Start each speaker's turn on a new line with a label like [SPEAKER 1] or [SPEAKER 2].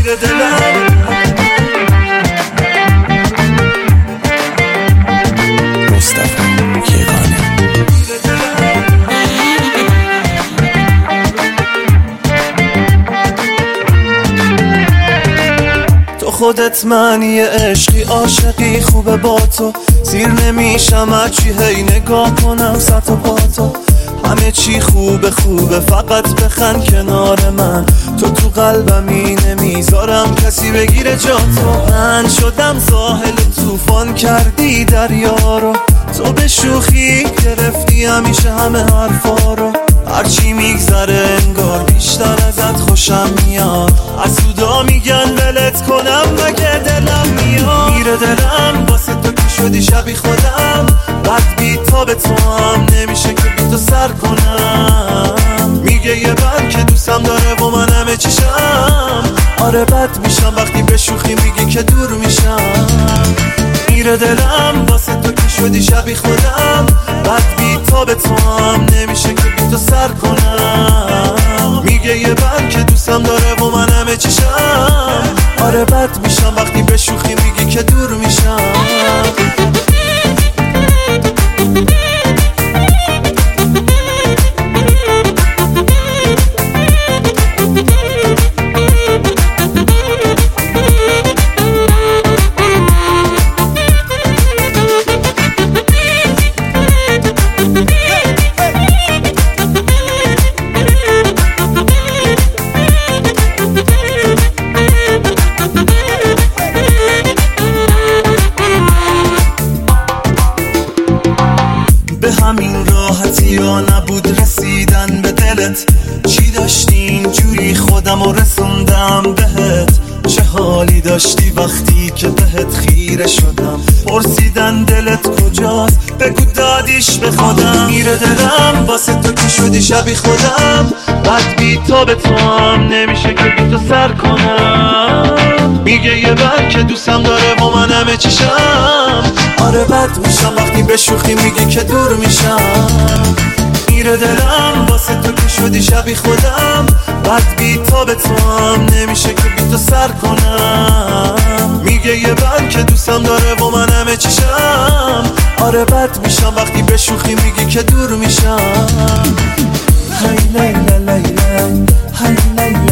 [SPEAKER 1] میره دلم.
[SPEAKER 2] مصطفی یگانه.
[SPEAKER 1] تو خودت معنی عشقی، عاشقی خوبه با تو، سیر نمیشم هرچی هی نگاه کنم سطح پا تو. همه چی خوبه خوبه فقط بخند کنار من، تو قلبمی نمیذارم کسی بگیره جا تو. من شدم ساحل طوفان کردی دریا رو، تو به شوخی گرفتی همیشه همه حرفا رو. هرچی میگذره انگار بیشتر ازت خوشم میاد، حسودا میگن ولت کنم مگه دلم میاد. میره دلم واسه تو که شدی شبی خودم، بعد بی تا به تو هم نمیشه که بی تو سر کنم. میگه یه بر که دوستم داره و من همه چیشم، آره بد میشم وقتی به شوخی میگی که دور میشم. میره دلم واسه تو که شدی شبی خودم، بعد بی تا به تو هم نمیشه که بی تو سر کنم. میگه یه بر که دوستم داره و من همه چیشم، آره بد میشم وقتی به شوخی میگی که دور میشم. به همین راحتی یا نبود رسیدن به دلت، چی داشتی اینجوری خودم رو رسوندم بهت. چه حالی داشتی وقتی که بهت خیره شدم، پرسیدن دلت کجاست بگو دادیش به خودم. میره دلم واسه تو که شدی شبی خودم، بعد بی تا به تو هم نمیشه که بی تو سر کنم. میگه یه بر که دوستم داره و من همه چیشم، آره بد میشم وقتی به شوخی میگی که دور میشم. میره دلم واسه تو که شدی شبی خودم، بعد بی تا به تو هم نمیشه که بی تو سر کنم. میگه یه بر که دوستم داره و من همه چیشم، آره بد میشم وقتی به شوخی میگی که دور میشم. هی لیلا لیلا هی لیلا